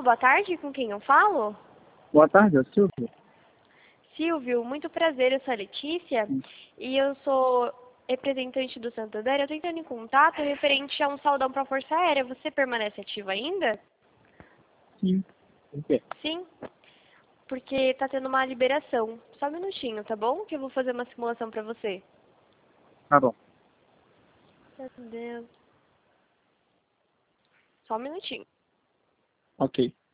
boa tarde, com quem eu falo? Boa tarde, é o Silvio. Silvio, muito prazer, eu sou a Letícia e eu sou representante do Santander. Eu tô entrando em contato referente a um saldão para a Força Aérea. Você permanece ativo ainda? Sim. Por quê? Sim, porque tá tendo uma liberação. Só um minutinho, tá bom? Que eu vou fazer uma simulação para você. Tá bom. Meu Deus. Só um minutinho. Ok.